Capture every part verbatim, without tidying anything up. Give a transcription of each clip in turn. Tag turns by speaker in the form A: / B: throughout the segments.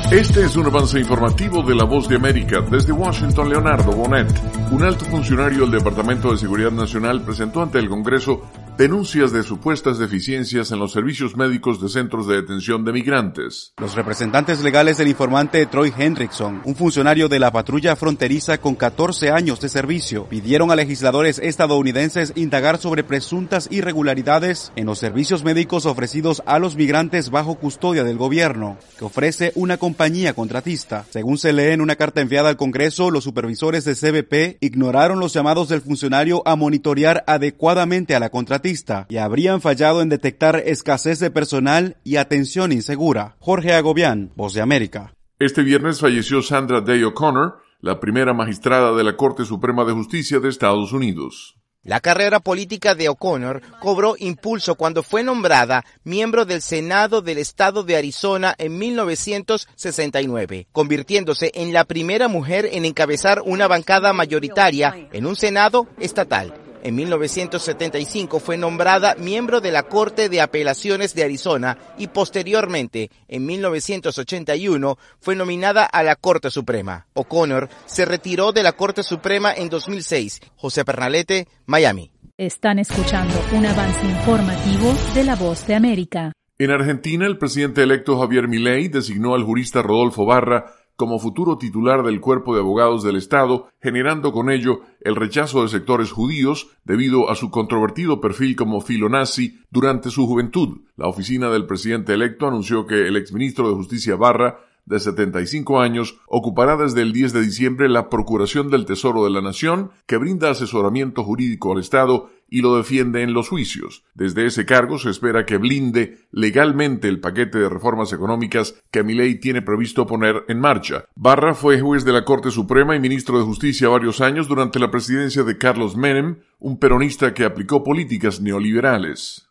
A: Este es un avance informativo de La Voz de América. Desde Washington, Leonardo Bonet. Un alto funcionario del Departamento de Seguridad Nacional presentó ante el Congreso denuncias de supuestas deficiencias en los servicios médicos de centros de detención de migrantes.
B: Los representantes legales del informante Troy Hendrickson, un funcionario de la patrulla fronteriza con catorce años de servicio, pidieron a legisladores estadounidenses indagar sobre presuntas irregularidades en los servicios médicos ofrecidos a los migrantes bajo custodia del gobierno, que ofrece una compañía contratista. Según se lee en una carta enviada al Congreso, los supervisores de C B P ignoraron los llamados del funcionario a monitorear adecuadamente a la contratista y habrían fallado en detectar escasez de personal y atención insegura. Jorge Agobián, Voz de América.
A: Este viernes falleció Sandra Day O'Connor, la primera magistrada de la Corte Suprema de Justicia de Estados Unidos.
C: La carrera política de O'Connor cobró impulso cuando fue nombrada miembro del Senado del Estado de Arizona en mil novecientos sesenta y nueve, convirtiéndose en la primera mujer en encabezar una bancada mayoritaria en un Senado estatal. En mil novecientos setenta y cinco fue nombrada miembro de la Corte de Apelaciones de Arizona y posteriormente, en mil novecientos ochenta y uno, fue nominada a la Corte Suprema. O'Connor se retiró de la Corte Suprema en dos mil seis. José Pernalete, Miami.
D: Están escuchando un avance informativo de La Voz de América.
A: En Argentina, el presidente electo Javier Milei designó al jurista Rodolfo Barra como futuro titular del Cuerpo de Abogados del Estado, generando con ello el rechazo de sectores judíos debido a su controvertido perfil como filonazi durante su juventud. La oficina del presidente electo anunció que el exministro de Justicia Barra, de setenta y cinco años, ocupará desde el diez de diciembre la Procuración del Tesoro de la Nación, que brinda asesoramiento jurídico al Estado y lo defiende en los juicios. Desde ese cargo se espera que blinde legalmente el paquete de reformas económicas que Milei tiene previsto poner en marcha. Barra fue juez de la Corte Suprema y ministro de Justicia varios años durante la presidencia de Carlos Menem, un peronista que aplicó políticas neoliberales.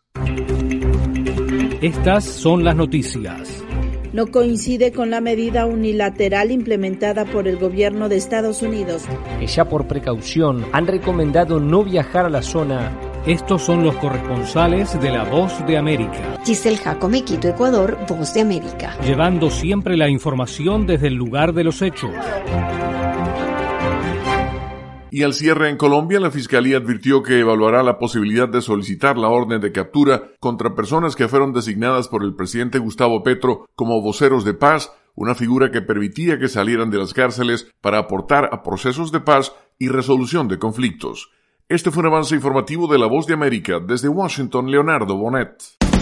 E: Estas son las noticias.
F: No coincide con la medida unilateral implementada por el gobierno de Estados Unidos.
G: Que ya por precaución han recomendado no viajar a la zona.
E: Estos son los corresponsales de La Voz de América.
H: Giselle Jacome, Quito, Ecuador, Voz de América.
E: Llevando siempre la información desde el lugar de los hechos.
A: Y al cierre en Colombia, la Fiscalía advirtió que evaluará la posibilidad de solicitar la orden de captura contra personas que fueron designadas por el presidente Gustavo Petro como voceros de paz, una figura que permitía que salieran de las cárceles para aportar a procesos de paz y resolución de conflictos. Este fue un avance informativo de La Voz de América. Desde Washington, Leonardo Bonet.